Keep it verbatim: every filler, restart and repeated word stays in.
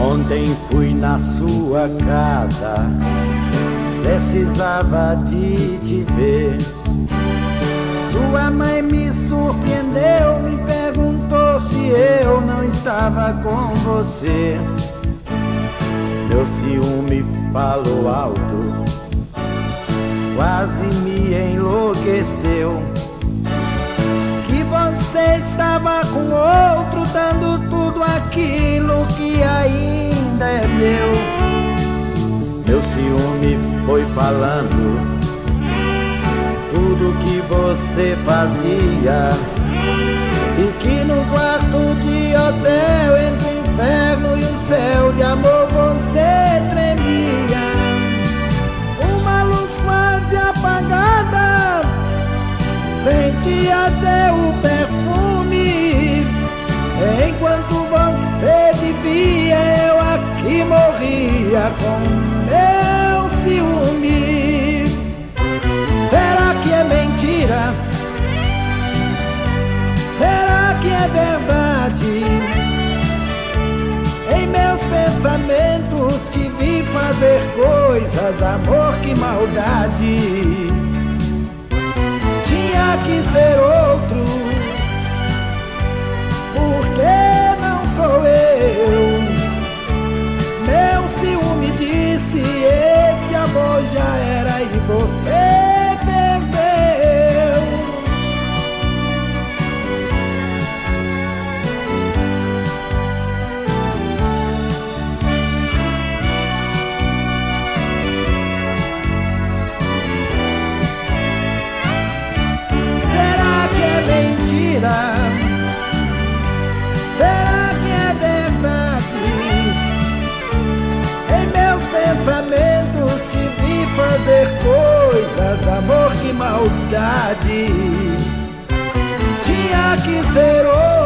Ontem fui na sua casa, precisava de te ver. Sua mãe me surpreendeu, me perguntou se eu não estava com você. Meu ciúme falou alto, quase me enlouqueceu. Que você estava com outro, dando tudo aquilo que ainda é meu. Meu ciúme foi falando tudo que você fazia, e que no quarto de hotel, entre o inferno e o céu de amor, você tremia. Uma luz quase apagada, senti até o perfume. Enquanto você vivia, eu aqui morria com meu ciúme. Será que é mentira? Será que é verdade? Em meus pensamentos te vi fazer coisas, amor, que maldade. Tinha que ser outro, porque não sou eu. Meu ciúme disse: esse amor já era e você será que é verdade? Em meus pensamentos te vi fazer coisas, amor, que maldade. Tinha que ser outro,